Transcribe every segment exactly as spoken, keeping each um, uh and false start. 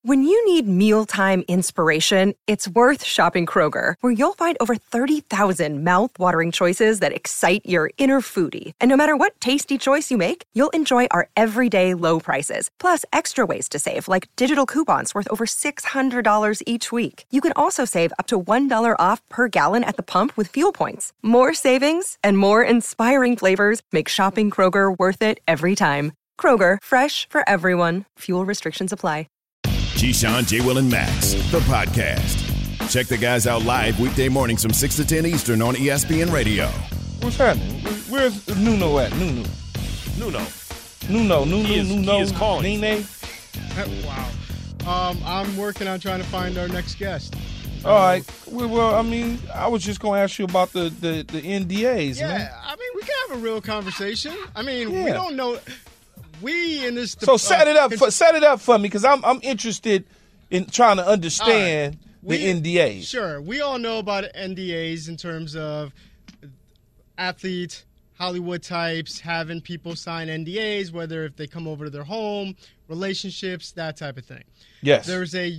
When you need mealtime inspiration, it's worth shopping Kroger, where you'll find over thirty thousand mouth-watering choices that excite your inner foodie. And no matter what tasty choice you make, you'll enjoy our everyday low prices, plus extra ways to save, like digital coupons worth over six hundred dollars each week. You can also save up to one dollar off per gallon at the pump with fuel points. More savings and more inspiring flavors make shopping Kroger worth it every time. Kroger, fresh for everyone. Fuel restrictions apply. Keyshawn, J. Will, and Max, the podcast. Check the guys out live weekday mornings from six to ten Eastern on E S P N Radio. What's happening? Where's Nuno at? Nuno. Nuno. Nuno. Nuno. He is, Nuno. he is calling. Nene. Wow. Um, I'm working on trying to find our next guest. All right. Well, well, I mean, I was just going to ask you about the, the, the N D As, yeah, man. I mean, we can have a real conversation. I mean, Yeah. we don't know. We in this. So set uh, it up for set it up for me, because I'm I'm interested in trying to understand All right. the We- N D As. Sure. We all know about N D As in terms of athlete, Hollywood types, having people sign N D As, whether if they come over to their home, relationships, that type of thing. Yes. There's a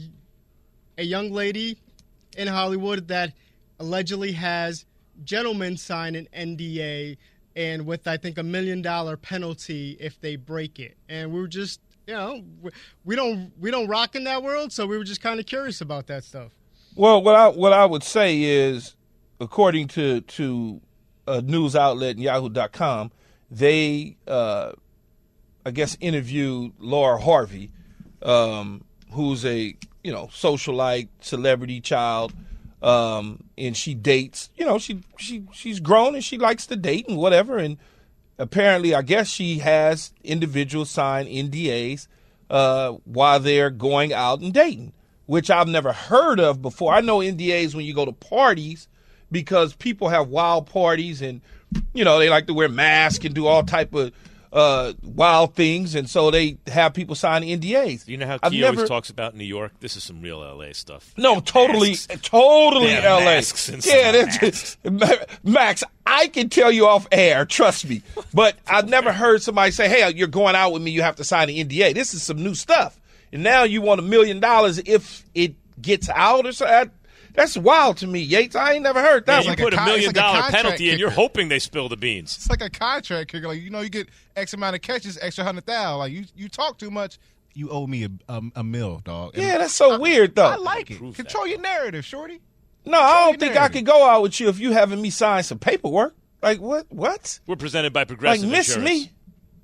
a young lady in Hollywood that allegedly has gentlemen sign an N D A, and with, I think, a million dollar penalty if they break it. And we were just, you know, we- we don't we don't rock in that world, so we were just kind of curious about that stuff. Well, what I what I would say is, according to to a news outlet, Yahoo dot com, they uh, I guess interviewed Laura Harvey, um, who's a you know socialite, celebrity child, um, and she dates. You know, she she she's grown and she likes to date and whatever. And apparently, I guess she has individuals sign N D As uh, while they're going out and dating, which I've never heard of before. I know N D As when you go to parties, because people have wild parties and, you know, they like to wear masks and do all type of uh, wild things, and so they have people sign N D As. You know how I've Key never- always talks about New York? This is some real L A stuff. No, totally, Masks. totally They have L A. masks and Yeah, stuff. that's Max, I can tell you off air, trust me. But I've never heard somebody say, hey, you're going out with me, you have to sign an N D A. This is some new stuff. And now you want a million dollars if it gets out or something. That's wild to me, Yates. I ain't never heard that Yeah, one. you put a a con- million it's like a dollar contract penalty and you're kicker. hoping they spill the beans. It's like a contract kicker. Like, you know, you get X amount of catches, extra hundred thousand. Like, you, you talk too much, you owe me a, a, a mill, dog. And Yeah, that's so weird, though. I like it. Prove Control your narrative, shorty. No, I don't your think I narrative. could go out with you if you having me sign some paperwork. Like, what? What? We're presented by Like, Progressive miss Insurance. me?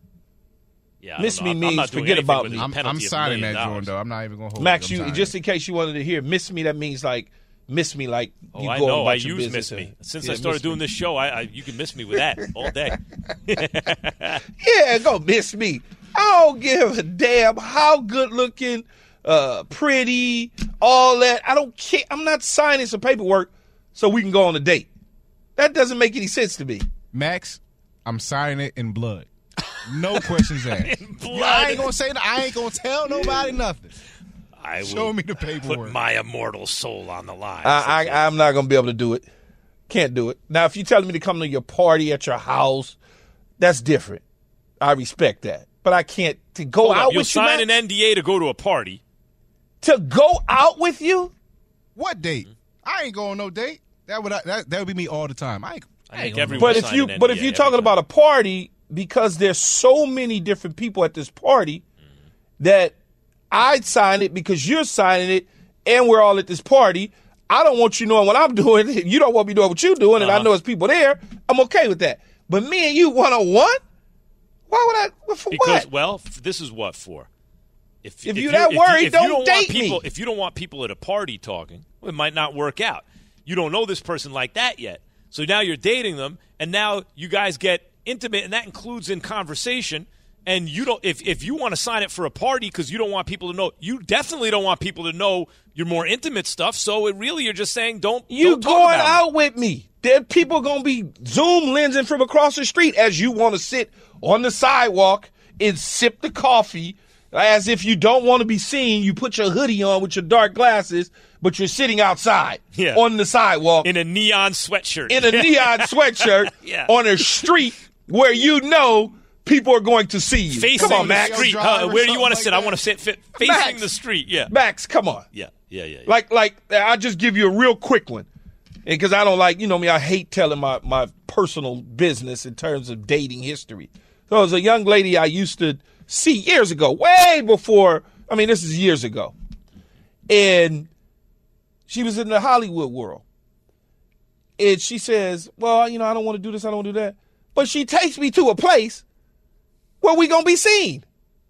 Yeah, I Miss don't me know. I'm means not doing forget anything about with me. a I'm, penalty I'm of a signing million that, dollars. Jordan, though. I'm not even going to hold Max, it. I'm you signing just it. in case you wanted to hear, miss me, that means like miss me, like Oh, you I go know. about I your use business Miss Me. and- Since yeah, I started miss doing me. this show, I, I you can miss me with that all day. Yeah, go miss me. I don't give a damn how good looking, uh, pretty, all that. I don't care. I'm not signing some paperwork so we can go on a date. That doesn't make any sense to me. Max, I'm signing it in blood. No questions asked. blood. I ain't going to say that. I ain't going to tell nobody nothing. I Show will me the put paperwork. my immortal soul on the line. I, I, I'm not going to be able to do it. Can't do it. Now, if you're telling me to come to your party at your house, that's different. I respect that. But I can't to go Hold up, out you'll with you, sign Max? an N D A to go to a party. To go out with you? What date? I ain't going no date. That would that, that would be me all the time. I ain't, I I ain't think going everyone But if sign you an but if N D A you're talking every about time. a party, because there's so many different people at this party, that I'd sign it because you're signing it and we're all at this party. I don't want you knowing what I'm doing. You don't want me knowing what you're doing, and I Uh-huh. know there's people there. I'm okay with that. But me and you one on one? Why would I? what- For Because what? well, f- this is what for. If, If if you're that worried, if don't you don't date want people, me. If you don't want people at a party talking, well, it might not work out. You don't know this person like that yet. So now you're dating them, and now you guys get intimate, and that includes in conversation. And you don't if, if you want to sign it for a party because you don't want people to know, you definitely don't want people to know your more intimate stuff. So it really you're just saying don't You don't talk going about it. out with me. There people going to be Zoom lensing from across the street as you want to sit on the sidewalk and sip the coffee as if you don't want to be seen. You put your hoodie on with your dark glasses, but you're sitting outside Yeah. on the sidewalk in a neon sweatshirt. in a neon sweatshirt Yeah. on a street where you know people are going to see you. Facing Come on, the Max. street. Uh, where do you want to sit? I want to sit fit, facing Max. the street. Yeah. Max, come on. Yeah, yeah, yeah. yeah. Like, like I'll just give you a real quick one. Because I don't like, you know me, I hate telling my, my personal business in terms of dating history. So there was a young lady I used to see years ago, way before, I mean, this is years ago. And she was in the Hollywood world. And she says, well, you know, I don't want to do this, I don't want to do that. But she takes me to a place where we going to be seen.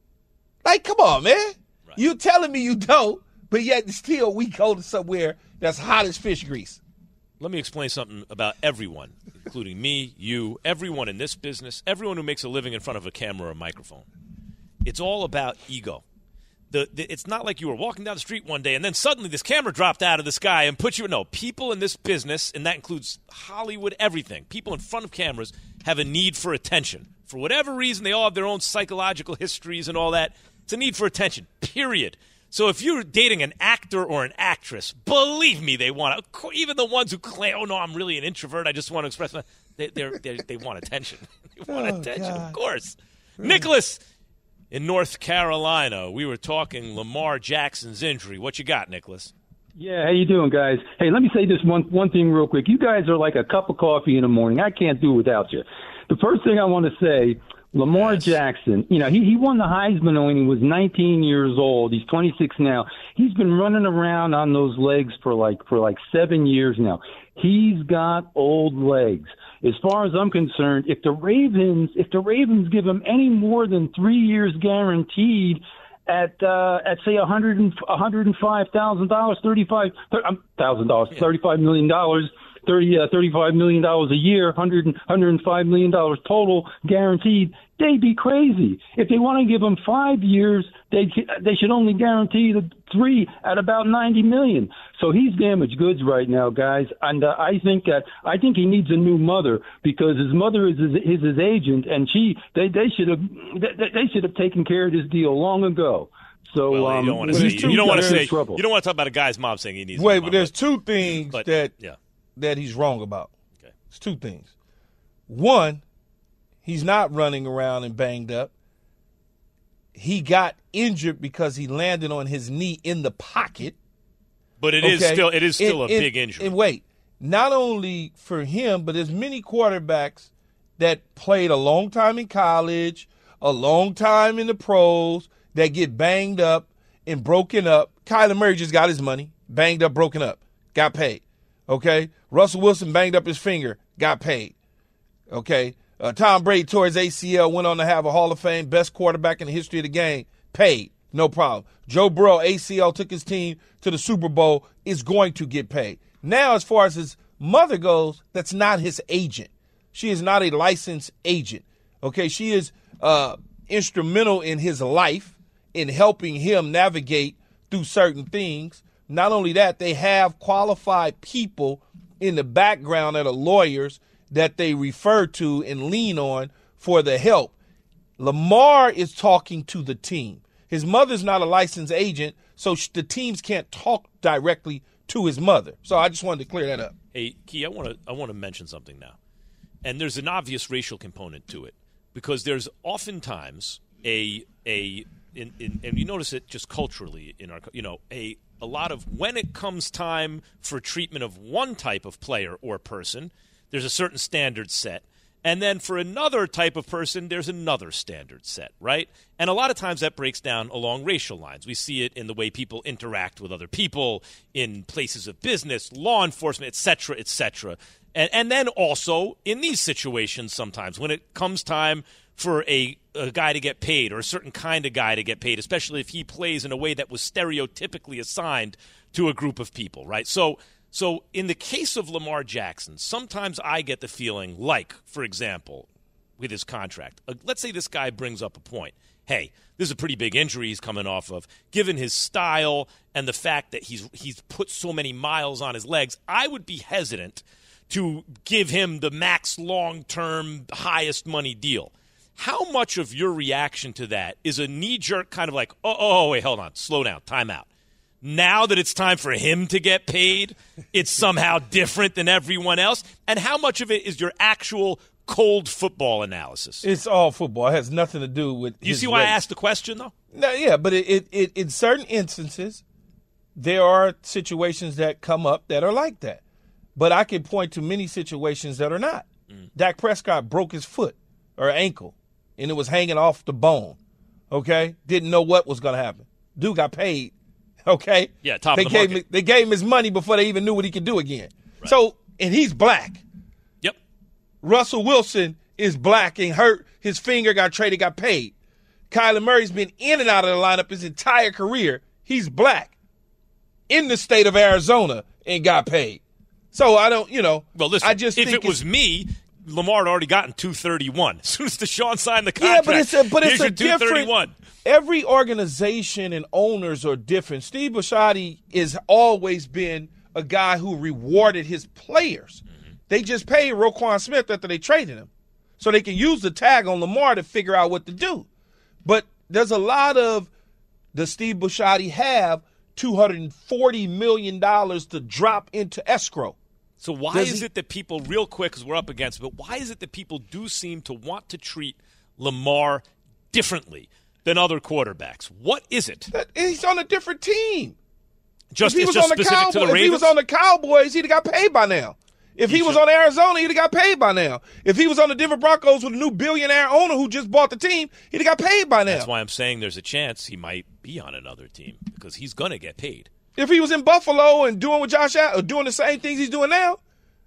Like, come on, man. Right. You telling me you don't, but yet still we go to somewhere that's hot as fish grease. Let me explain something about everyone, including me, you, everyone in this business, everyone who makes a living in front of a camera or a microphone. It's all about ego. The, the, it's not like you were walking down the street one day and then suddenly this camera dropped out of the sky and put you – no, people in this business, and that includes Hollywood, everything, people in front of cameras have a need for attention. For whatever reason, they all have their own psychological histories and all that. It's a need for attention, period. So if you're dating an actor or an actress, believe me, they want to. Even the ones who claim, "Oh no, I'm really an introvert. I just want to express my," they they're, they're, they want attention. They want oh, attention, God. Of course. Really? Nicholas, in North Carolina, we were talking Lamar Jackson's injury. What you got, Nicholas? Yeah, how you doing, guys? Hey, let me say this one one thing real quick. You guys are like a cup of coffee in the morning. I can't do without you. The first thing I want to say. Lamar yes. Jackson, you know, he, he won the Heisman when he was nineteen years old. He's twenty-six now. He's been running around on those legs for like for like seven years now. He's got old legs. As far as I'm concerned, if the Ravens if the Ravens give him any more than three years guaranteed at uh, at say a hundred and a hundred and five thousand dollars, thirty five thousand dollars, thirty five million dollars. Thirty, uh, thirty-five million dollars a year, hundred, hundred and five million dollars total guaranteed. They'd be crazy if they want to give him five years. They they should only guarantee the three at about ninety million. So he's damaged goods right now, guys. And uh, I think that I think he needs a new mother because his mother is his, is his agent, and she they they should have they, they should have taken care of this deal long ago. So well, um, you don't want to say you don't want to say you don't want to talk about a guy's mom saying he needs. Wait, a mom, but there's but, two things but, that. Yeah. that he's wrong about. Okay. It's two things. One, he's not running around and banged up. He got injured because he landed on his knee in the pocket. But it okay? is still it is still and, a and, big injury. And wait, not only for him, but there's many quarterbacks that played a long time in college, a long time in the pros, that get banged up and broken up. Kyler Murray just got his money, banged up, broken up, got paid. Okay? Russell Wilson banged up his finger, got paid. Okay? Uh, Tom Brady tore his A C L, went on to have a Hall of Fame, best quarterback in the history of the game, paid. No problem. Joe Burrow, A C L, took his team to the Super Bowl, is going to get paid. Now, as far as his mother goes, that's not his agent. She is not a licensed agent. Okay? She is uh, instrumental in his life, in helping him navigate through certain things. Not only that, they have qualified people in the background that are lawyers that they refer to and lean on for the help. Lamar is talking to the team. His mother's not a licensed agent, so the teams can't talk directly to his mother. So I just wanted to clear that up. Hey, Key, I want to I want to mention something now. And there's an obvious racial component to it because there's oftentimes a a in, in, and you notice it just culturally in our you know a a lot of when it comes time for treatment of one type of player or person, there's a certain standard set. And then for another type of person, there's another standard set, right? And a lot of times that breaks down along racial lines. We see it in the way people interact with other people, in places of business, law enforcement, et cetera, et cetera. And, and then also in these situations sometimes when it comes time for a, a guy to get paid or a certain kind of guy to get paid, especially if he plays in a way that was stereotypically assigned to a group of people, right? So So in the case of Lamar Jackson, sometimes I get the feeling like, for example, with his contract, uh, let's say this guy brings up a point. Hey, this is a pretty big injury he's coming off of. Given his style and the fact that he's he's put so many miles on his legs, I would be hesitant to give him the max long-term, highest money deal. How much of your reaction to that is a knee-jerk kind of like, oh, oh, wait, hold on, slow down, time out. Now that it's time for him to get paid, it's somehow different than everyone else? And how much of it is your actual cold football analysis. It's all football. It has nothing to do with. You see why race. I asked the question, though? No, yeah, but it, it, it, in certain instances, there are situations that come up that are like that. But I can point to many situations that are not. Mm. Dak Prescott broke his foot or ankle, and it was hanging off the bone. Okay, didn't know what was going to happen. Dude got paid. Okay, yeah, top they of the gave market. him, they gave him his money before they even knew what he could do again. Right. So, and he's black. Yep. Russell Wilson is black and hurt. His finger got traded, got paid. Kyler Murray's been in and out of the lineup his entire career. He's black in the state of Arizona and got paid. So I don't, you know. Well, listen, I just if think it was me, Lamar had already gotten two thirty-one. As soon as Deshaun signed the contract, yeah, but it's a, but it's a two thirty-one. different. Every organization and owners are different. Steve Bisciotti has always been a guy who rewarded his players. Mm-hmm. They just paid Roquan Smith after they traded him, so they can use the tag on Lamar to figure out what to do. But there's a lot of, does Steve Bisciotti have two hundred forty million dollars to drop into escrow? So why does is he, it that people, real quick, because we're up against it, but why is it that people do seem to want to treat Lamar differently than other quarterbacks? What is it? He's on a different team. Just, if he it's was just on the specific Cowboys, to the Ravens? If he was on the Cowboys, he'd have got paid by now. If he, he was on Arizona, he'd have got paid by now. If he was on the Denver Broncos with a new billionaire owner who just bought the team, he'd have got paid by now. That's why I'm saying there's a chance he might be on another team because he's going to get paid. If he was in Buffalo and doing what Josh Allen, or doing the same things he's doing now,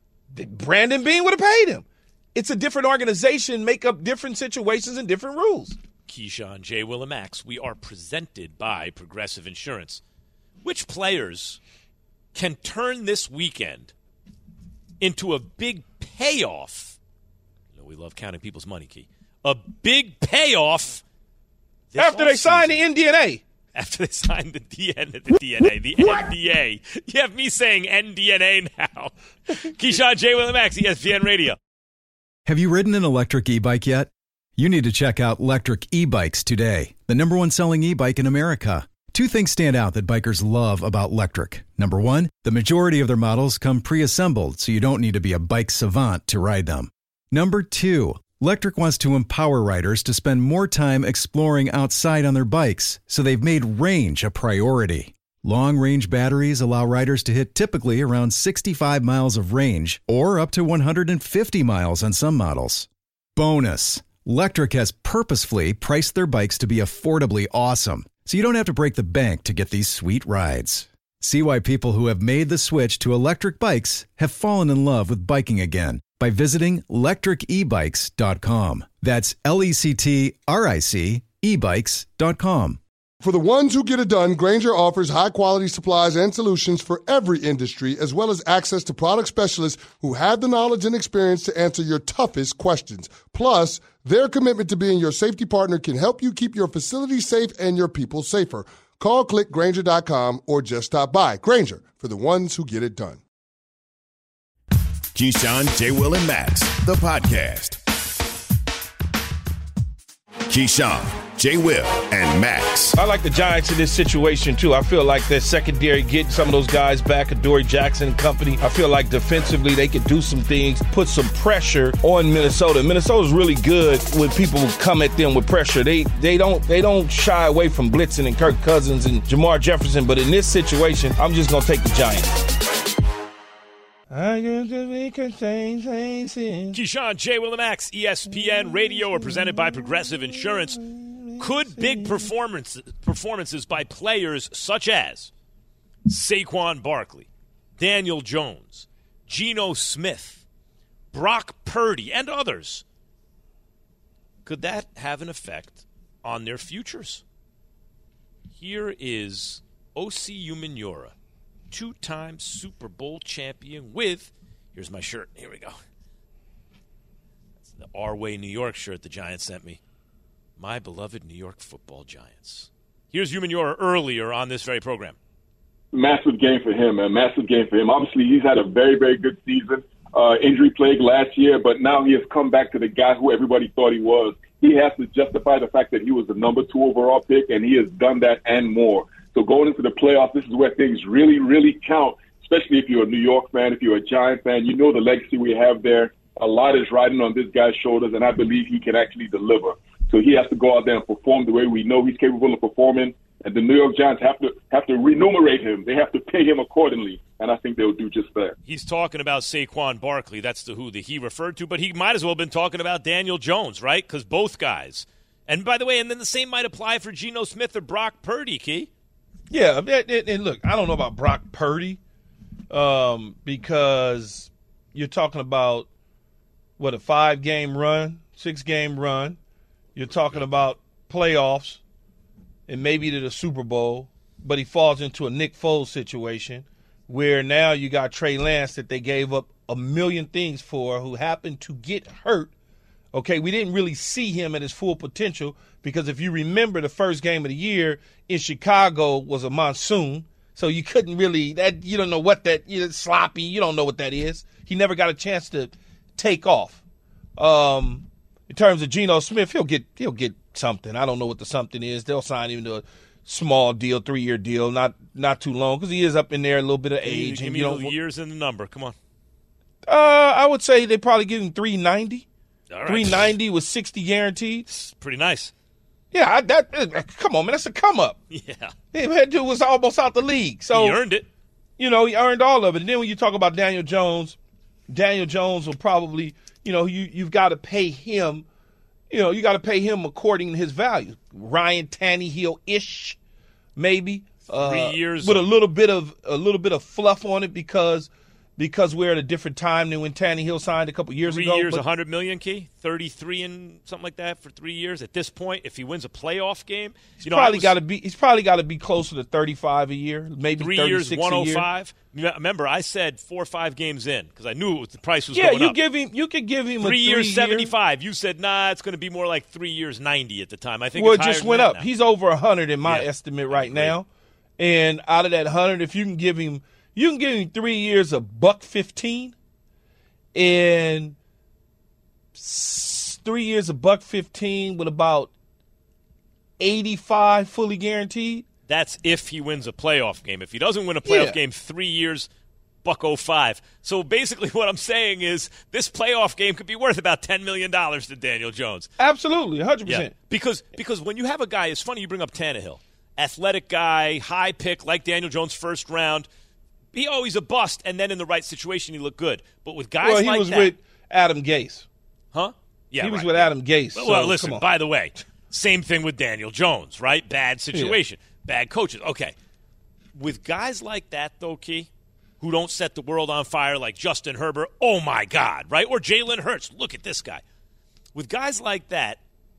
Brandon Beane would have paid him. It's a different organization, make up different situations and different rules. Keyshawn, J. Will, and Max, we are presented by Progressive Insurance. Which players can turn this weekend into a big payoff? You know, we love counting people's money, Key. A big payoff after they sign the N D N A. After they signed the D N A, the D N A, the N D A. You have me saying N D N A now. Keyshawn, J. Will, and Max, E S P N Radio. Have you ridden an electric e-bike yet? You need to check out Electric E-Bikes today, the number one selling e-bike in America. Two things stand out that bikers love about Electric. Number one, the majority of their models come pre-assembled, so you don't need to be a bike savant to ride them. Number two, Electric wants to empower riders to spend more time exploring outside on their bikes, so they've made range a priority. Long-range batteries allow riders to hit typically around sixty-five miles of range, or up to one hundred fifty miles on some models. Bonus, Electric has purposefully priced their bikes to be affordably awesome, so you don't have to break the bank to get these sweet rides. See why people who have made the switch to electric bikes have fallen in love with biking again by visiting electric e bikes dot com. That's L E C T R I C e bikes dot com. For the ones who get it done, Grainger offers high-quality supplies and solutions for every industry, as well as access to product specialists who have the knowledge and experience to answer your toughest questions. Plus, their commitment to being your safety partner can help you keep your facility safe and your people safer. Call, click Grainger dot com, or just stop by. Grainger, for the ones who get it done. Keyshawn, J. Will, and Max, the podcast. Keyshawn, J. Will, and Max. I like the Giants in this situation, too. I feel like their secondary getting some of those guys back, Adoree Jackson and company. I feel like defensively they could do some things, put some pressure on Minnesota. Minnesota's really good when people come at them with pressure. They they don't they don't shy away from blitzing and Kirk Cousins and Jamar Jefferson. But in this situation, I'm just going to take the Giants. I got to make a thing, thing, thing. Keyshawn, J. Will, and Max, E S P N Radio are presented by Progressive Insurance. Could big performance, performances by players such as Saquon Barkley, Daniel Jones, Geno Smith, Brock Purdy, and others, could that have an effect on their futures? Here is O C Umenyiora, two-time Super Bowl champion with, here's my shirt, here we go. That's the Our Way New York shirt the Giants sent me. My beloved New York football Giants. Here's Umenyiora earlier on this very program. Massive game for him, man. Massive game for him. Obviously, he's had a very, very good season. Uh, injury plague last year, but now he has come back to the guy who everybody thought he was. He has to justify the fact that he was the number two overall pick, and he has done that and more. So going into the playoffs, this is where things really, really count, especially if you're a New York fan, if you're a Giant fan. You know the legacy we have there. A lot is riding on this guy's shoulders, and I believe he can actually deliver. So he has to go out there and perform the way we know he's capable of performing. And the New York Giants have to have to remunerate him. They have to pay him accordingly, and I think they'll do just that. He's talking about Saquon Barkley. That's the who that he referred to, but he might as well have been talking about Daniel Jones, right? Because both guys. And by the way, and then the same might apply for Geno Smith or Brock Purdy, Key. Yeah, and, and look, I don't know about Brock Purdy um, because you're talking about, what, a five-game run, six-game run. You're talking about playoffs. And maybe to the Super Bowl, but he falls into a Nick Foles situation where now you got Trey Lance that they gave up a million things for, who happened to get hurt. Okay, we didn't really see him at his full potential because if you remember, the first game of the year in Chicago was a monsoon, so you couldn't really that you don't know what that you know, sloppy. You don't know what that is. He never got a chance to take off. Um, in terms of Geno Smith, he'll get he'll get. something. I don't know what the something is. They'll sign him to a small deal, three-year deal, not not too long, because he is up in there, a little bit of age. Give and me you the know, years and the number. Come on. Uh, I would say they probably give him three ninety. All right. three ninety with sixty guaranteed. It's pretty nice. Yeah, I, that uh, come on, man, that's a come up. Yeah, that dude was almost out the league, so he earned it. You know, he earned all of it. And then when you talk about Daniel Jones, Daniel Jones will probably, you know, you you've got to pay him. You know, you got to pay him according to his value. Ryan Tannehill-ish, maybe. Uh, Three years with a little bit of a little bit of fluff on it because because we're at a different time than when Tannehill signed a couple years three ago. Three years, but, one hundred million dollars, Key? thirty-three and something like that for three years. At this point, if he wins a playoff game, he's you know, probably was, got to be. He's probably got to be closer to thirty-five a year, maybe three thirty-six years, one oh five. a year. Remember, I said four or five games in because I knew it was, the price was yeah, going you up. give him. You could give him three a years, three seventy-five. You said nah, it's going to be more like three years, ninety at the time. I think well, it's it just higher went than up. that now. He's over a hundred in my Yeah, estimate I right agree. now. And out of that hundred, if you can give him, you can give him three years of buck fifteen, and s- three years of buck fifteen with about eighty-five fully guaranteed. That's if he wins a playoff game. If he doesn't win a playoff Yeah. game, three years, buck oh five. So basically what I'm saying is this playoff game could be worth about ten million dollars to Daniel Jones. Absolutely, one hundred Yeah, percent. because because when you have a guy, it's funny you bring up Tannehill, athletic guy, high pick like Daniel Jones, first round. He always a bust, and then in the right situation he looked good. But with guys Well, he like was that, with Adam Gase. huh? Yeah, he was right, with yeah. Adam Gase. Well, so, well, listen, come on. by the way, same thing with Daniel Jones, right? Bad situation, bad coaches. Okay. With guys like that, though, Key, who don't set the world on fire like Justin Herbert, oh, my God, right? Or Jalen Hurts, look at this guy. With guys like that,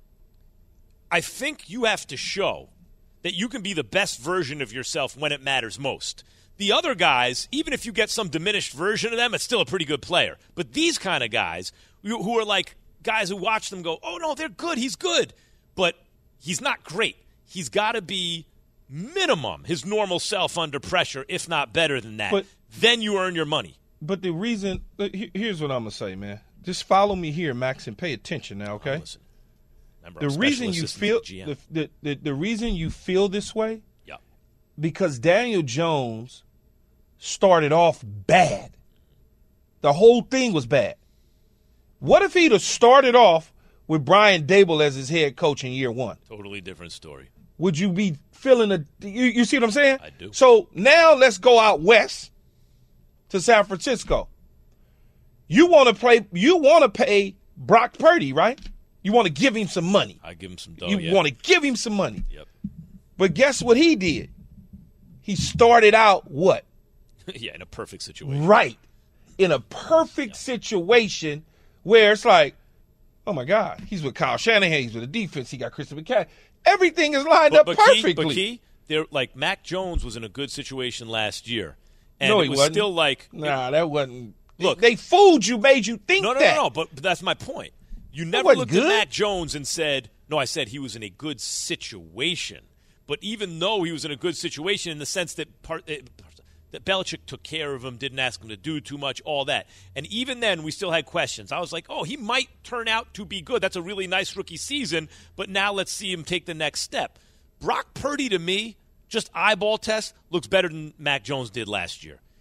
I think you have to show that you can be the best version of yourself when it matters most. The other guys, even if you get some diminished version of them, it's still a pretty good player. But these kind of guys who who are like guys who watch them go, oh, no, they're good, he's good. But he's not great. He's got to be minimum his normal self under pressure, if not better than that. But- then you earn your money. But the reason, he- here's what I'm going to say, man. Just follow me here, Max, and pay attention now, okay? Oh, listen. Remember, The I'm special reason you assistant feel to G M. the, the, the, the reason you feel this way, Yeah. because Daniel Jones started off bad. The whole thing was bad. What if he'd have started off with Brian Dable as his head coach in year one? Totally different story. Would you be feeling a you, you see what I'm saying? I do. So now let's go out west to San Francisco. You want to play you want to pay Brock Purdy, right? You want to give him some money. I give him some dough. you yeah. want to give him some money. Yep. But guess what he did? He started out what? yeah, in a perfect situation. Right. In a perfect situation where it's like, oh my God, he's with Kyle Shanahan, he's with the defense, he got Christopher McCaffrey. Everything is lined But, up but perfectly. Key, but Key, they're like Mac Jones was in a good situation last year, and No, it he was wasn't. still like Nah, that wasn't. Look. they fooled you, made you think no, no, that. no, no. But, but that's my point. You never wasn't looked good. at Mac Jones and said, "No." I said he was in a good situation. But even though he was in a good situation, in the sense that part eh, that Belichick took care of him, didn't ask him to do too much, all that, and even then we still had questions. I was like, "Oh, he might turn out to be good. That's a really nice rookie season." But now let's see him take the next step. Brock Purdy, to me, just eyeball test, looks better than Mac Jones did last year.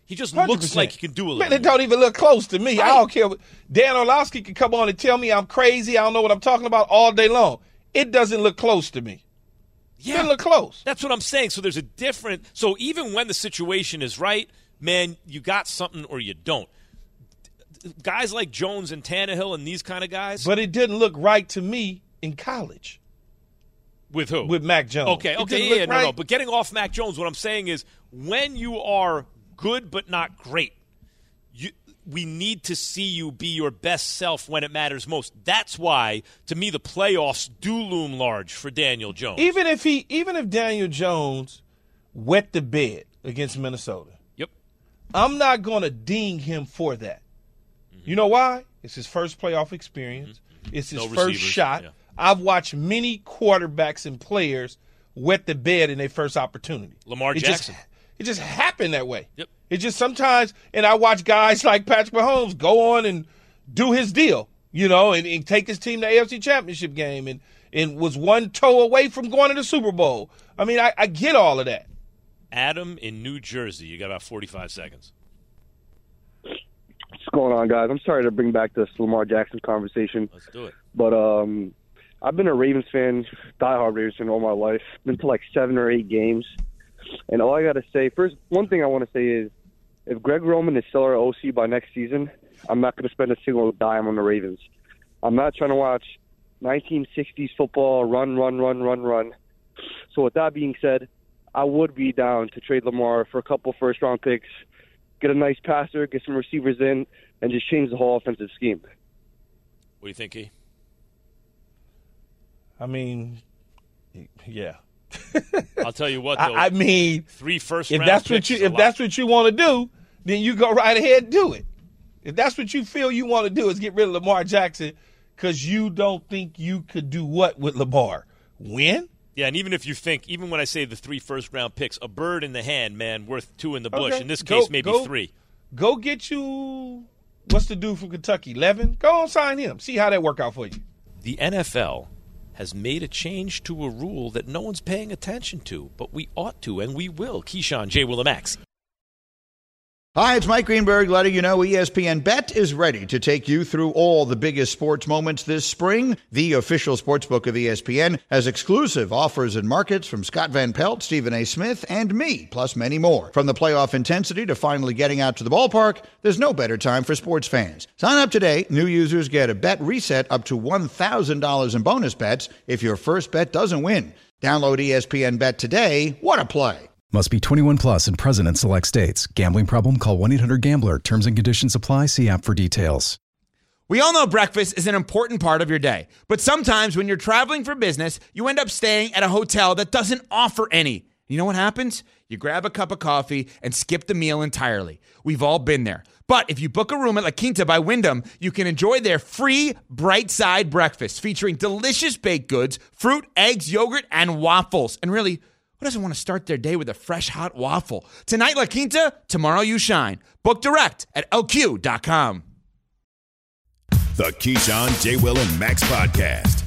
He just one hundred looks percent. like he can do a little. Man, it more. don't even look close to me. Right. I don't care. Dan Orlovsky can come on and tell me I'm crazy. I don't know what I'm talking about all day long. It doesn't look close to me. Yeah. It doesn't look close. That's what I'm saying. So there's a different – so even when the situation is right, man, you got something or you don't. Guys like Jones and Tannehill and these kind of guys. But it didn't look right to me in college. With who? With Mac Jones. Okay, It okay, didn't yeah, look no, right. no. But getting off Mac Jones, what I'm saying is when you are good but not great, you, we need to see you be your best self when it matters most. That's why, to me, the playoffs do loom large for Daniel Jones. Even if he, even if Daniel Jones wet the bed against Minnesota, Yep. I'm not going to ding him for that. Mm-hmm. You know why? It's his first playoff experience. Mm-hmm. It's his No first receivers. shot. Yeah. I've watched many quarterbacks and players wet the bed in their first opportunity. Lamar it Jackson. Just, it just happened that way. Yep. It just sometimes, and I watch guys like Patrick Mahomes go on and do his deal, you know, and, and take his team to the A F C Championship game and, and was one toe away from going to the Super Bowl. I mean, I, I get all of that. Adam in New Jersey. You got about forty-five seconds. What's going on, guys? I'm sorry to bring back this Lamar Jackson conversation. Let's do it. But um, I've been a Ravens fan, diehard Ravens fan all my life. Been to like seven or eight games. And all I got to say, first, one thing I want to say is if Greg Roman is still our O C by next season, I'm not going to spend a single dime on the Ravens. I'm not trying to watch nineteen sixties football, run, run, run, run, run. So with that being said, I would be down to trade Lamar for a couple first-round picks, get a nice passer, get some receivers in, and just change the whole offensive scheme. What do you think, E? I mean, yeah. I'll tell you what, though. I, I mean, three first if round that's what picks you is a if lot. that's what you want to do, then you go right ahead and do it. If that's what you feel you want to do is get rid of Lamar Jackson because you don't think you could do what with Lamar? Win? Yeah, and even if you think, even when I say the three first-round picks, a bird in the hand, man, worth two in the bush. Okay. In this Go- case, maybe go- three. Go get you, what's the dude from Kentucky, Levin? Go on, sign him. See how that work out for you. The N F L has made a change to a rule that no one's paying attention to, but we ought to, and we will. Keyshawn, J. Will and Max. Hi, it's Mike Greenberg letting you know E S P N Bet is ready to take you through all the biggest sports moments this spring. The official sportsbook of E S P N has exclusive offers and markets from Scott Van Pelt, Stephen A. Smith, and me, plus many more. From the playoff intensity to finally getting out to the ballpark, there's no better time for sports fans. Sign up today. New users get a bet reset up to one thousand dollars in bonus bets if your first bet doesn't win. Download E S P N Bet today. What a play. Must be twenty-one plus and present in select states. Gambling problem? Call one eight hundred gambler. Terms and conditions apply. See app for details. We all know breakfast is an important part of your day. But sometimes when you're traveling for business, you end up staying at a hotel that doesn't offer any. You know what happens? You grab a cup of coffee and skip the meal entirely. We've all been there. But if you book a room at La Quinta by Wyndham, you can enjoy their free Bright Side breakfast featuring delicious baked goods, fruit, eggs, yogurt, and waffles. And really, who doesn't want to start their day with a fresh, hot waffle? Tonight, La Quinta, tomorrow you shine. Book direct at L Q dot com. The Keyshawn, J. Will, and Max Podcast.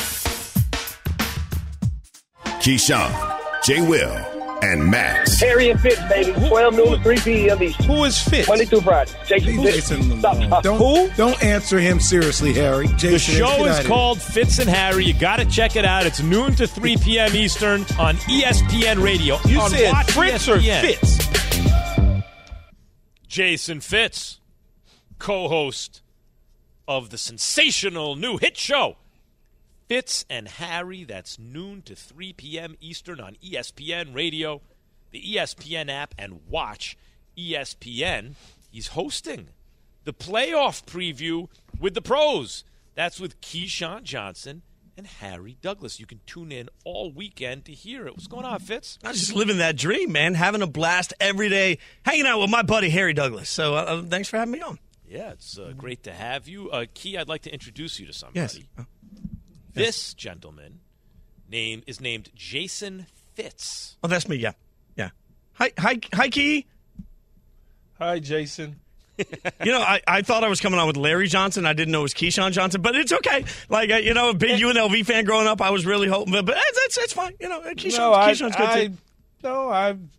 Keyshawn, J. Will, and Max. Harry and Fitz, baby. twelve noon to three p.m. Eastern. Who is Fitz? Monday through Friday. Jason Fitz. Stop. Don't, Who? don't answer him seriously, Harry. Jason, The show get out is of here. called Fitz and Harry. You got to check it out. It's noon to three p.m. Eastern on E S P N Radio. You on said Watch Fritz E S or P N. Fitz? Jason Fitz, co-host of the sensational new hit show, Fitz and Harry. That's noon to three p.m. Eastern on E S P N Radio, the E S P N app, and watch E S P N. He's hosting the playoff preview with the pros. That's with Keyshawn Johnson and Harry Douglas. You can tune in all weekend to hear it. What's going on, Fitz? I'm just living that dream, man. Having a blast every day, hanging out with my buddy Harry Douglas. So uh, thanks for having me on. Yeah, it's uh, great to have you. Uh, Key, I'd like to introduce you to somebody. Yes. Oh. This gentleman name is named Jason Fitz. Oh, that's me. Yeah, yeah. Hi, hi, hi, Key. Hi, Jason. You know, I, I thought I was coming on with Larry Johnson. I didn't know it was Keyshawn Johnson, but it's okay. Like, uh, you know, a big U N L V fan growing up, I was really hoping, but, but it's, it's, it's fine. You know, Keyshawn, no, I, Keyshawn's good I, too. No, I,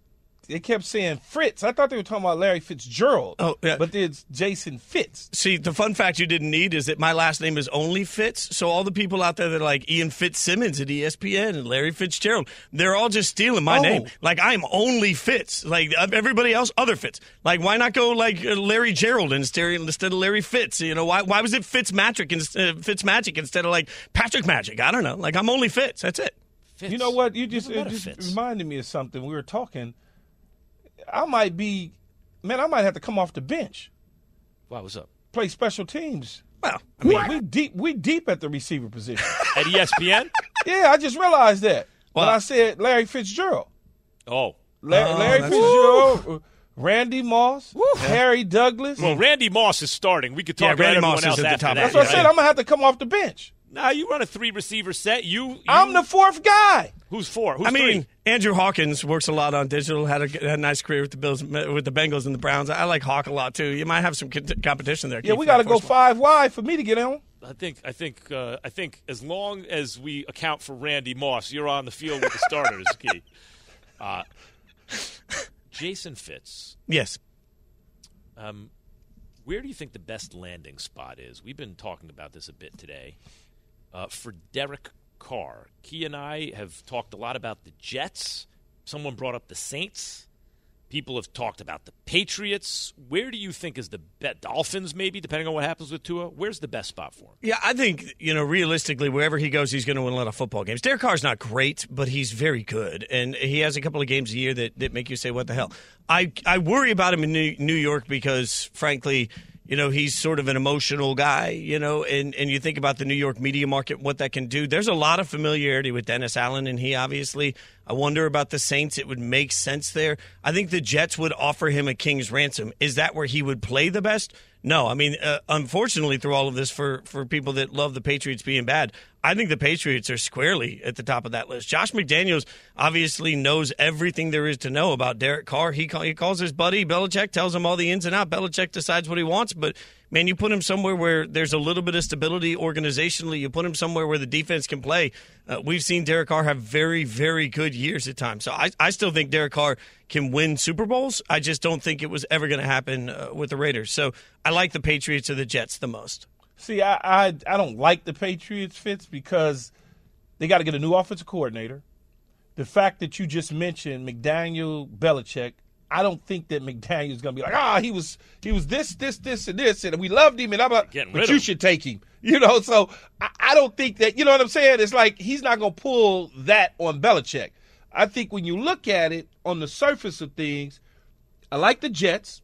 they kept saying Fritz. I thought they were talking about Larry Fitzgerald. Oh, yeah. But it's Jason Fitz. See, the fun fact you didn't need is that my last name is only Fitz. So all the people out there that are like Ian Fitzsimmons at E S P N and Larry Fitzgerald, they're all just stealing my Oh. name. Like, I'm only Fitz. Like, everybody else, other Fitz. Like, why not go like uh, Larry Gerald instead instead of Larry Fitz? You know, why why was it Fitzmagic instead uh, Fitzmagic instead of like Patrick Magic? I don't know. Like, I'm only Fitz. That's it. Fitz. You know what? You just, Never it met a just Fitz. reminded me of something. We were talking. I might be, man, I might have to come off the bench, Wow, what's up? play special teams. Well, I mean, we deep, we deep at the receiver position. At E S P N? Yeah, I just realized that when Well- I said Larry Fitzgerald. Oh. La- Oh, Larry that's- Fitzgerald, Randy Moss, Harry Douglas. Well, Randy Moss is starting. We could talk Yeah, about Randy everyone Moss else is at the after top. that. That's what I Yeah. said. I'm gonna have to come off the bench. Nah, you run a three-receiver set. You, you I'm the fourth guy. Who's four? Who's I mean, three? Andrew Hawkins works a lot on digital. Had a, had a nice career with the Bills, with the Bengals and the Browns. I like Hawk a lot too. You might have some co- competition there. Yeah, Keith, we got to for go that first one. five wide for me to get on. I think I think uh, I think as long as we account for Randy Moss, you're on the field with the starters, Key. Uh, Jason Fitz. Yes. Um, where do you think the best landing spot is? We've been talking about this a bit today. Uh, for Derek Carr, Key and I have talked a lot about the Jets. Someone brought up the Saints. People have talked about the Patriots. Where do you think is the best? Dolphins, maybe, depending on what happens with Tua. Where's the best spot for him? Yeah, I think, you know, realistically, wherever he goes, he's going to win a lot of football games. Derek Carr's not great, but he's very good. And he has a couple of games a year that, that make you say, what the hell? I, I worry about him in New, New York because, frankly, you know, he's sort of an emotional guy, you know, and, and you think about the New York media market, what that can do. There's a lot of familiarity with Dennis Allen, and he obviously, I wonder about the Saints. It would make sense there. I think the Jets would offer him a king's ransom. Is that where he would play the best? No. I mean, uh, unfortunately, through all of this, for, for people that love the Patriots being bad, I think the Patriots are squarely at the top of that list. Josh McDaniels obviously knows everything there is to know about Derek Carr. He, call, he calls his buddy Belichick, tells him all the ins and outs. Belichick decides what he wants, but man, you put him somewhere where there's a little bit of stability organizationally. You put him somewhere where the defense can play. Uh, we've seen Derek Carr have very, very good years at times. So I, I still think Derek Carr can win Super Bowls. I just don't think it was ever going to happen uh, with the Raiders. So I like the Patriots or the Jets the most. See, I, I I don't like the Patriots, Fitz, because they got to get a new offensive coordinator. The fact that you just mentioned McDaniel, Belichick, I don't think that McDaniel's going to be like, ah, he was he was this, this, this, and this, and we loved him, and I'm like, Getting but rid you of him. should take him. You know, so I, I don't think that, you know what I'm saying? It's like he's not going to pull that on Belichick. I think when you look at it on the surface of things, I like the Jets.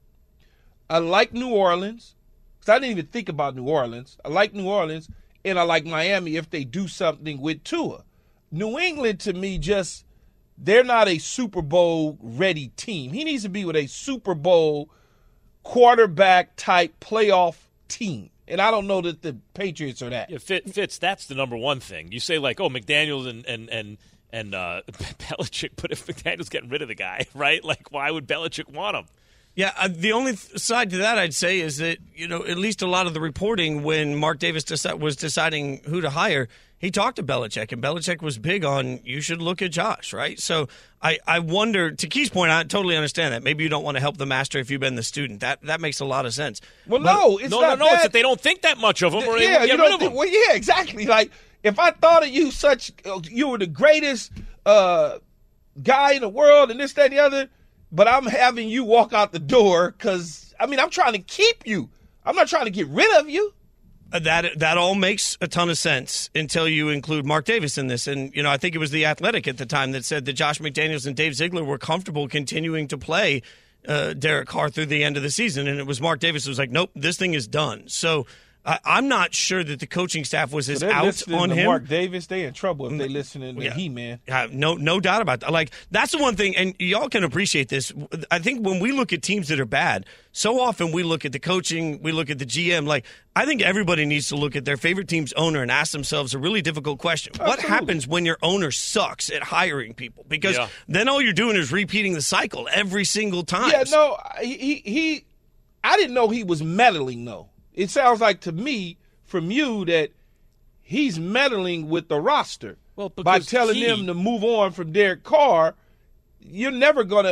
I like New Orleans. Because I didn't even think about New Orleans. I like New Orleans, and I like Miami if they do something with Tua. New England, to me, just they're not a Super Bowl-ready team. He needs to be with a Super Bowl quarterback-type playoff team. And I don't know that the Patriots are that. Yeah, Fitz, that's the number one thing. You say, like, oh, McDaniels and and and, and uh, Belichick, but if McDaniel's getting rid of the guy, right? Like, why would Belichick want him? Yeah, uh, the only th- side to that I'd say is that, you know, at least a lot of the reporting when Mark Davis deci- was deciding who to hire, he talked to Belichick, and Belichick was big on you should look at Josh, right? So I, I wonder, to Keith's point, I totally understand that. Maybe you don't want to help the master if you've been the student. That that makes a lot of sense. Well, But- no, it's no, not no, no. that. It's that they don't think that much of him, or they yeah, won't you get rid don't of think, him. well, yeah, exactly. Like, if I thought of you such, you were the greatest uh, guy in the world and this, that, and the other, but I'm having you walk out the door because, I mean, I'm trying to keep you. I'm not trying to get rid of you. Uh, That that all makes a ton of sense until you include Mark Davis in this. And, you know, I think it was The Athletic at the time that said that Josh McDaniels and Dave Ziegler were comfortable continuing to play uh, Derek Carr through the end of the season. And it was Mark Davis who was like, nope, this thing is done. So I I'm not sure that the coaching staff was as So they're out listening on to him. Mark Davis, they in trouble if they listening to Yeah. He-Man. Uh, no, no doubt about that. Like, that's the one thing, and y'all can appreciate this. I think when we look at teams that are bad, so often we look at the coaching, we look at the G M. Like, I think everybody needs to look at their favorite team's owner and ask themselves a really difficult question. What Absolutely. happens when your owner sucks at hiring people? Because Yeah. then all you're doing is repeating the cycle every single time. Yeah, no, he, he, he, I didn't know he was meddling, though. It sounds like to me, from you, that he's meddling with the roster Well, by because telling he- them to move on from Derek Carr. You're never going to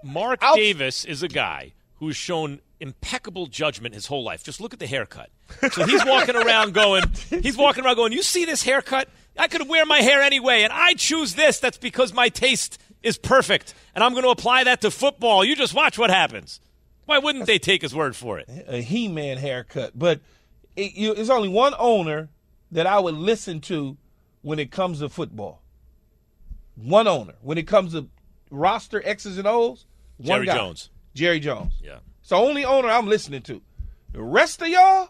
Mark I'll, Davis is a guy who's shown impeccable judgment his whole life. Just look at the haircut. So he's walking around going, he's walking around going, you see this haircut? I could wear my hair anyway, and I choose this. That's because my taste is perfect, and I'm going to apply that to football. You just watch what happens. Why wouldn't they take his word for it? A He-Man haircut. But it, you, there's only one owner that I would listen to when it comes to football. One owner. When it comes to roster X's and O's, one Jerry guy. Jones. Jerry Jones. Yeah. It's the only owner I'm listening to. The rest of y'all,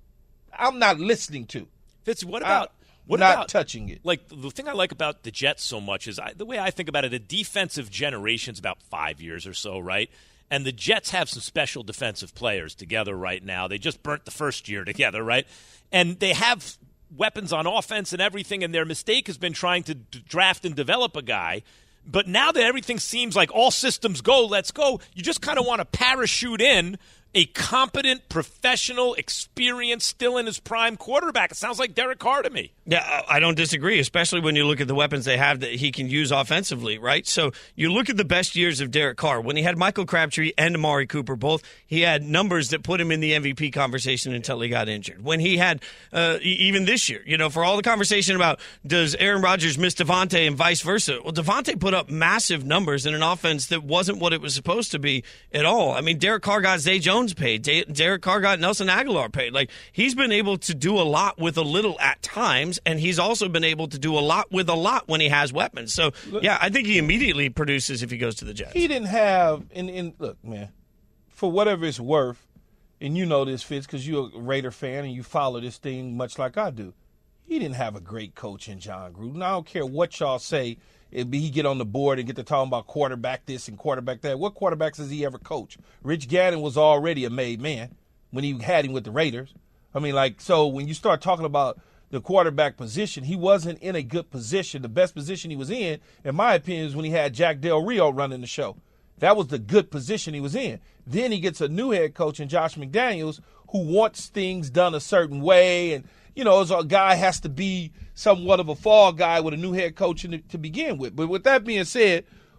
I'm not listening to. Fitz, what about I'm what not about touching it? Like the thing I like about the Jets so much is I, the way I think about it. A defensive generation's about five years or so, right? And the Jets have some special defensive players together right now. They just burnt the first year together, right? And they have weapons on offense and everything. And their mistake has been trying to d- draft and develop a guy. But now that everything seems like all systems go, let's go, you just kind of want to parachute in a competent, professional, experienced, still in his prime quarterback. It sounds like Derek Carr to me. Yeah, I don't disagree, especially when you look at the weapons they have that he can use offensively, right? So you look at the best years of Derek Carr. When he had Michael Crabtree and Amari Cooper both, he had numbers that put him in the M V P conversation until he got injured. When he had, uh, even this year, you know, for all the conversation about does Aaron Rodgers miss Devontae and vice versa, well, Devontae put up massive numbers in an offense that wasn't what it was supposed to be at all. I mean, Derek Carr got Zay Jones paid. Derek Carr got Nelson Aguilar paid. Like, he's been able to do a lot with a little at times, and he's also been able to do a lot with a lot when he has weapons. So, yeah, I think he immediately produces if he goes to the Jets. He didn't have, and, and look, man, for whatever it's worth, and you know this, Fitz, because you're a Raider fan and you follow this thing much like I do, he didn't have a great coach in John Gruden. I don't care what y'all say. It'd be he get on the board and get to talking about quarterback this and quarterback that. What quarterbacks has he ever coached? Rich Gannon was already a made man when he had him with the Raiders. I mean, like, so when you start talking about the quarterback position, he wasn't in a good position. The best position he was in, in my opinion, is when he had Jack Del Rio running the show. That was the good position he was in. Then he gets a new head coach in Josh McDaniels who wants things done a certain way. And, you know, as a guy has to be somewhat of a fall guy with a new head coach in, to begin with. But with that being said,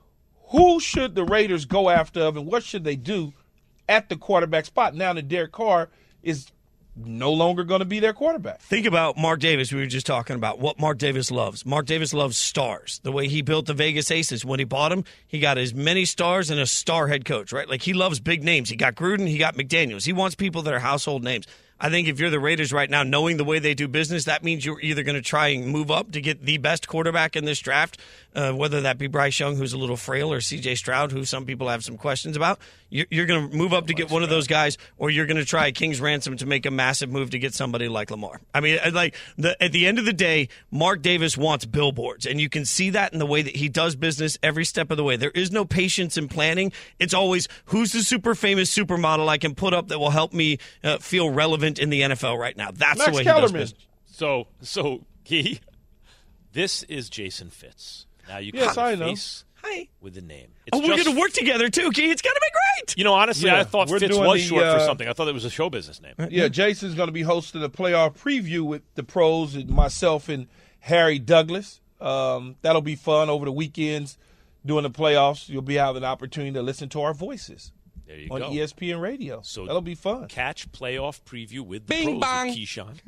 who should the Raiders go after of and what should they do at the quarterback spot now that Derek Carr is no longer going to be their quarterback? Think about Mark Davis. We were just talking about what Mark Davis loves. Mark Davis loves stars. The way he built the Vegas Aces. When he bought them, he got as many stars and a star head coach, right? Like, he loves big names. He got Gruden. He got McDaniels. He wants people that are household names. I think if you're the Raiders right now, knowing the way they do business, that means you're either going to try and move up to get the best quarterback in this draft, uh, whether that be Bryce Young, who's a little frail, or C J Stroud, who some people have some questions about. You're, you're going to move up to get one of those guys, or you're going to try a king's ransom to make a massive move to get somebody like Lamar. I mean, like the, at the end of the day, Mark Davis wants billboards, and you can see that in the way that he does business every step of the way. There is no patience in planning. It's always, who's the super famous supermodel I can put up that will help me uh, feel relevant in the N F L right now. That's Max the way Kellerman. he does business. So, so Key, this is Jason Fitz. Now you Yes, can I know. face Hi. with the name. Oh, It's we're just- going to work together, too, Key. It's going to be great. You know, honestly, Yeah, I thought we're Fitz doing was the, short for uh, something. I thought it was a show business name. Yeah, Jason's going to be hosting a playoff preview with the pros and myself and Harry Douglas. Um, that'll be fun over the weekends during the playoffs. You'll be having an opportunity to listen to our voices There you on go. E S P N Radio. So that'll be fun. Catch playoff preview with the Bing pros bong. with Keyshawn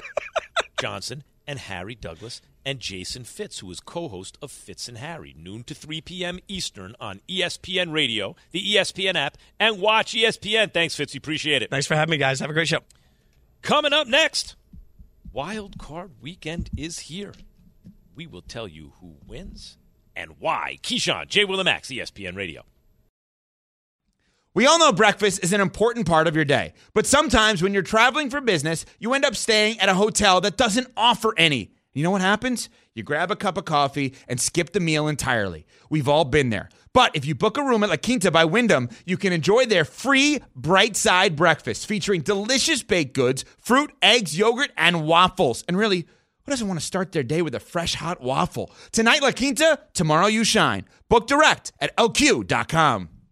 Johnson and Harry Douglas and Jason Fitz, who is co-host of Fitz and Harry, noon to three p.m. Eastern on E S P N Radio, the E S P N app, and watch E S P N. Thanks, Fitz. We appreciate it. Thanks for having me, guys. Have a great show. Coming up next, Wild Card Weekend is here. We will tell you who wins and why. Keyshawn, J. Willimax, E S P N Radio. We all know breakfast is an important part of your day, but sometimes when you're traveling for business, you end up staying at a hotel that doesn't offer any. You know what happens? You grab a cup of coffee and skip the meal entirely. We've all been there. But if you book a room at La Quinta by Wyndham, you can enjoy their free Bright Side breakfast featuring delicious baked goods, fruit, eggs, yogurt, and waffles. And really, who doesn't want to start their day with a fresh, hot waffle? Tonight, La Quinta, tomorrow you shine. Book direct at L Q dot com.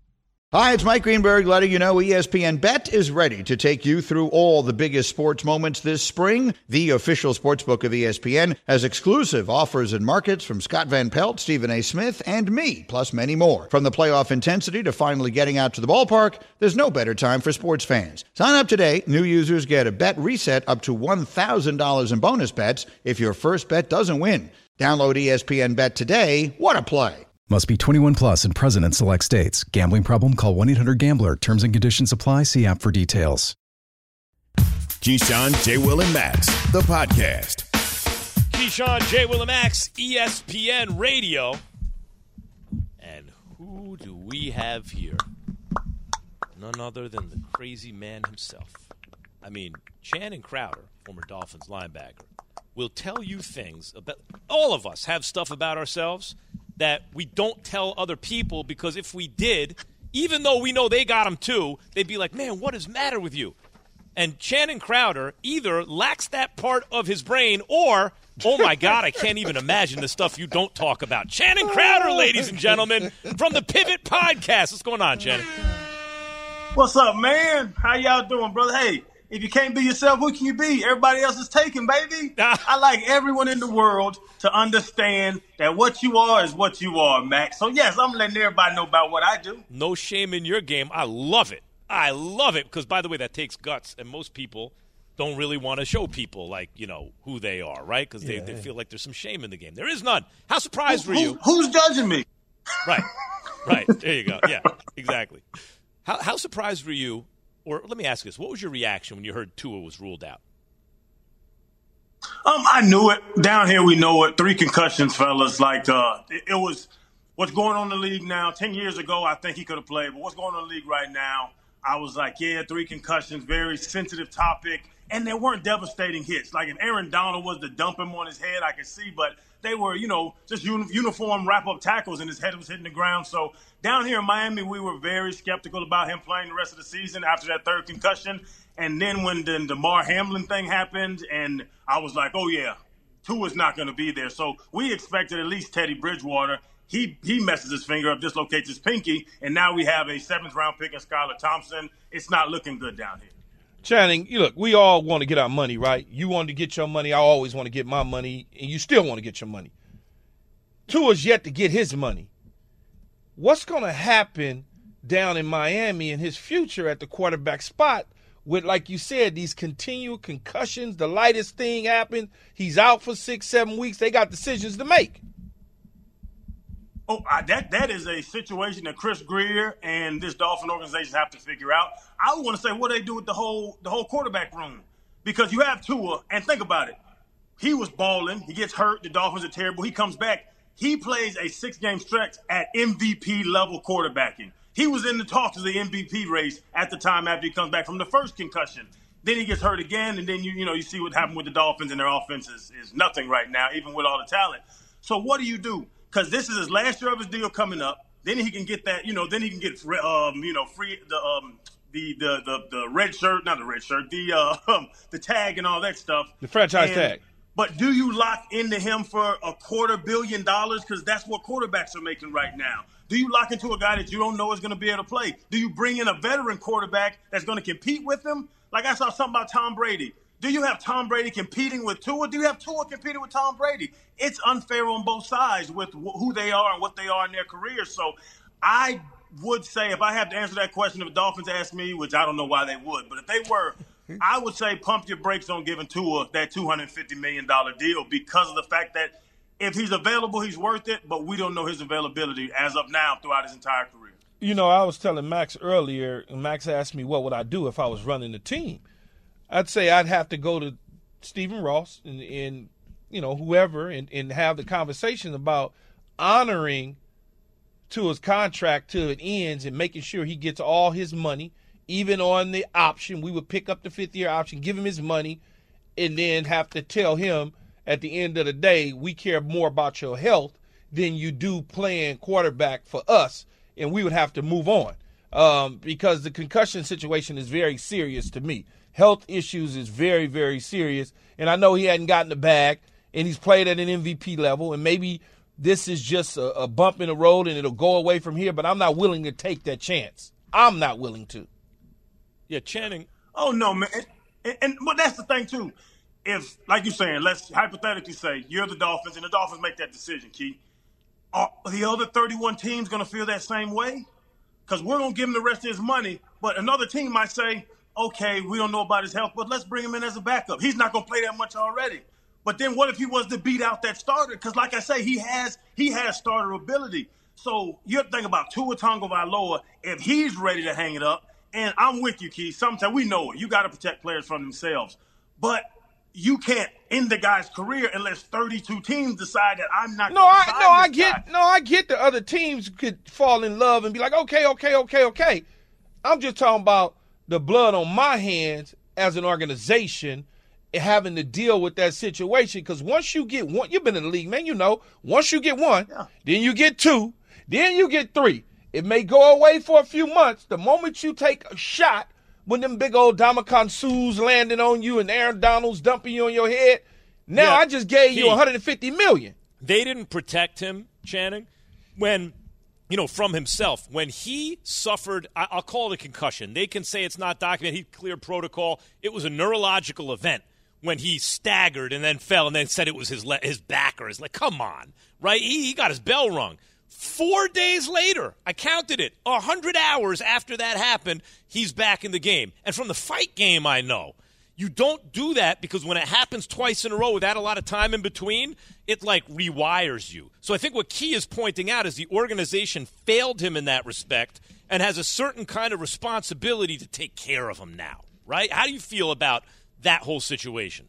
Hi, it's Mike Greenberg letting you know E S P N Bet is ready to take you through all the biggest sports moments this spring. The official sportsbook of E S P N has exclusive offers and markets from Scott Van Pelt, Stephen A. Smith, and me, plus many more. From the playoff intensity to finally getting out to the ballpark, there's no better time for sports fans. Sign up today. New users get a bet reset up to one thousand dollars in bonus bets if your first bet doesn't win. Download E S P N Bet today. What a play. Must be twenty-one plus and present in select states. Gambling problem? Call one eight hundred gambler. Terms and conditions apply. See app for details. Keyshawn, J. Will, and Max, the podcast. Keyshawn, J. Will, and Max, E S P N Radio. And who do we have here? None other than the crazy man himself. I mean, Channing Crowder, former Dolphins linebacker, will tell you things about – all of us have stuff about ourselves that we don't tell other people, because if we did, even though we know they got them too, they'd be like, man, what is the matter with you? And Channing Crowder either lacks that part of his brain or, oh, my God, I can't even imagine the stuff you don't talk about. Channing Crowder, ladies and gentlemen, from the Pivot Podcast. What's going on, Channing? What's up, man? How y'all doing, brother? Hey, if you can't be yourself, who can you be? Everybody else is taken, baby. I like everyone in the world to understand that what you are is what you are, Max. So, yes, I'm letting everybody know about what I do. No shame in your game. I love it. I love it because, by the way, that takes guts, and most people don't really want to show people, like, you know, who they are, right? Because they, yeah, they yeah. feel like there's some shame in the game. There is none. How surprised who, were you? Who, who's judging me? Right, right. There you go. Yeah, exactly. How, how surprised were you? Or let me ask this. What was your reaction when you heard Tua was ruled out? Um, I knew it. Down here, we know it. Three concussions, fellas. Like, uh, it, it was what's going on in the league now. Ten years ago, I think he could have played. But what's going on in the league right now, I was like, yeah, three concussions, very sensitive topic. And they weren't devastating hits. Like, if Aaron Donald was to dump him on his head, I could see. But they were, you know, just uni- uniform wrap-up tackles, and his head was hitting the ground. So down here in Miami, we were very skeptical about him playing the rest of the season after that third concussion. And then when the DeMar Hamlin thing happened, and I was like, oh, yeah, Tua's not going to be there. So we expected at least Teddy Bridgewater. He he messes his finger up, dislocates his pinky, and now we have a seventh-round pick in Skylar Thompson. It's not looking good down here. Channing, you look, we all want to get our money, right? You want to get your money. I always want to get my money, and you still want to get your money. Tua's yet to get his money. What's going to happen down in Miami in his future at the quarterback spot with, like you said, these continual concussions? The lightest thing happened. He's out for six, seven weeks. They got decisions to make. Oh, I, that that is a situation that Chris Greer and this Dolphin organization have to figure out. I would want to say what they do with the whole the whole quarterback room, because you have Tua, and think about it. He was balling. He gets hurt. The Dolphins are terrible. He comes back. He plays a six-game stretch at M V P level quarterbacking. He was in the talks of the M V P race at the time after he comes back from the first concussion. Then he gets hurt again, and then you you know you see what happened with the Dolphins, and their offense is, is nothing right now, even with all the talent. So what do you do? Because this is his last year of his deal coming up. Then he can get that, you know. Then he can get, um, you know, free the um, the, the the the red shirt, not the red shirt, the uh, the tag and all that stuff. The franchise and, tag. But do you lock into him for a quarter billion dollars? Because that's what quarterbacks are making right now. Do you lock into a guy that you don't know is going to be able to play? Do you bring in a veteran quarterback that's going to compete with him? Like I saw something about Tom Brady. Do you have Tom Brady competing with Tua? Do you have Tua competing with Tom Brady? It's unfair on both sides with wh- who they are and what they are in their careers. So I would say, if I had to answer that question, if the Dolphins asked me, which I don't know why they would, but if they were, I would say pump your brakes on giving Tua that two hundred fifty million dollars deal, because of the fact that if he's available, he's worth it, but we don't know his availability as of now throughout his entire career. You know, I was telling Max earlier, and Max asked me what would I do if I was running the team. I'd say I'd have to go to Stephen Ross and, and you know, whoever and, and have the conversation about honoring Tua's contract till it ends and making sure he gets all his money, even on the option. We would pick up the fifth-year option, give him his money, and then have to tell him at the end of the day, we care more about your health than you do playing quarterback for us, and we would have to move on um, because the concussion situation is very serious to me. Health issues is very, very serious. And I know he hadn't gotten the bag, and he's played at an M V P level, and maybe this is just a, a bump in the road and it'll go away from here, but I'm not willing to take that chance. I'm not willing to. Yeah, Channing. Oh, no, man. And, and, and but that's the thing, too. If, like you're saying, let's hypothetically say you're the Dolphins and the Dolphins make that decision, Key. Are the other thirty-one teams going to feel that same way? Because we're going to give him the rest of his money, but another team might say, okay, we don't know about his health, but let's bring him in as a backup. He's not going to play that much already. But then what if he was to beat out that starter? Because like I say, he has he has starter ability. So you're thinking about Tua Tagovailoa, if he's ready to hang it up, and I'm with you, Keith. Sometimes we know it. You got to protect players from themselves. But you can't end the guy's career unless thirty-two teams decide that I'm not. No, I no, I guy. get no, I get the other teams could fall in love and be like, okay, okay, okay, okay. I'm just talking about the blood on my hands as an organization having to deal with that situation. Because once you get one, you've been in the league, man. You know, once you get one, yeah. then you get two, then you get three. It may go away for a few months. The moment you take a shot. When them big old Ndamukong Suhs landing on you and Aaron Donald's dumping you on your head, now yeah, I just gave he, you one hundred fifty million dollars. They didn't protect him, Channing, when, you know, from himself. When he suffered, I'll call it a concussion. They can say it's not documented. He cleared protocol. It was a neurological event when he staggered and then fell and then said it was his le- his back or his leg. Come on, right? He, he got his bell rung. Four days later, I counted it, one hundred hours after that happened, he's back in the game. And from the fight game, I know. You don't do that because when it happens twice in a row without a lot of time in between, it, like, rewires you. So I think what Key is pointing out is the organization failed him in that respect and has a certain kind of responsibility to take care of him now, right? How do you feel about that whole situation?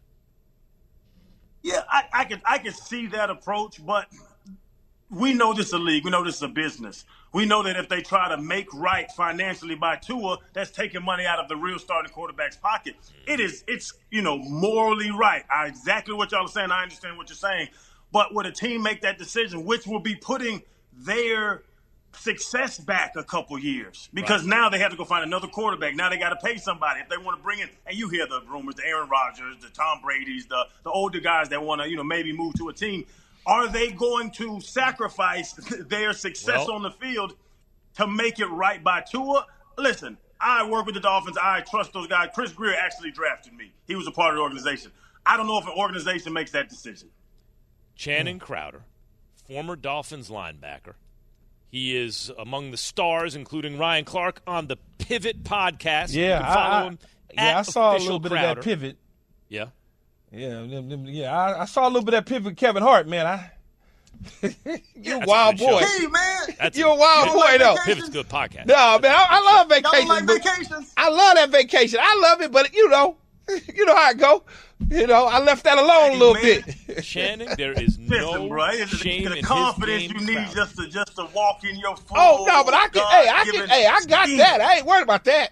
Yeah, I, I can I can see that approach, but – we know this is a league. We know this is a business. We know that if they try to make right financially by Tua, that's taking money out of the real starting quarterback's pocket. It is, it's, you know, morally right. I, exactly what y'all are saying. I understand what you're saying. But would a team make that decision, which will be putting their success back a couple years? Because right. now they have to go find another quarterback. Now they got to pay somebody. If they want to bring in, and you hear the rumors, the Aaron Rodgers, the Tom Brady's, the, the older guys that want to, you know, maybe move to a team. Are they going to sacrifice their success well, on the field to make it right by Tua? Listen, I work with the Dolphins. I trust those guys. Chris Grier actually drafted me. He was a part of the organization. I don't know if an organization makes that decision. Channing Crowder, former Dolphins linebacker. He is among the stars, including Ryan Clark, on the Pivot podcast. Yeah, you can follow I, him yeah, I saw a little Crowder. bit of that Pivot. Yeah. Yeah, yeah, I, I saw a little bit of that Pivot with Kevin Hart, man. I, you're a wild boy. Hey, man. That's you're a wild boy, like though. Pivot's good podcast. No, man, I, I love vacations. Y'all like vacations? I love that vacation. I love it, but, you know, you know how it go. You know, I left that alone hey, a little man. bit. Shannon, there is no Listen, bro, it's shame the in confidence his you game need crowd. just to just to walk in your full. Oh, no, but I can, hey, I can, hey, I got speed. that. I ain't worried about that.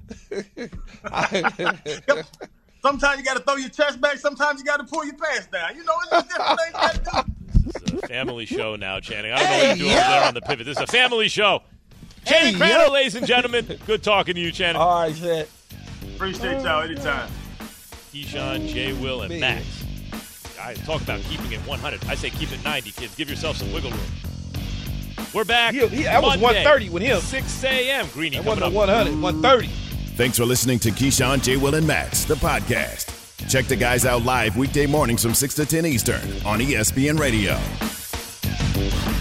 Sometimes you got to throw your chest back. Sometimes you got to pull your pants down. You know, it's just different things you got to do. This is a family show now, Channing. I don't know what you're doing over there on the Pivot. This is a family show. Channing Hey, Crowder, yeah. ladies and gentlemen. Good talking to you, Channing. All right, Zed. Appreciate y'all anytime. Keyshawn, Jay, Will, and Man. Max. I talk about keeping it one hundred. I say keep it ninety, kids. Give yourself some wiggle room. We're back. He, he, that was Monday, one thirty with him. six a.m. Greeny That coming wasn't up. a one hundred, one thirty. Thanks for listening to Keyshawn, J. Will, and Max, the podcast. Check the guys out live weekday mornings from six to ten Eastern on E S P N Radio.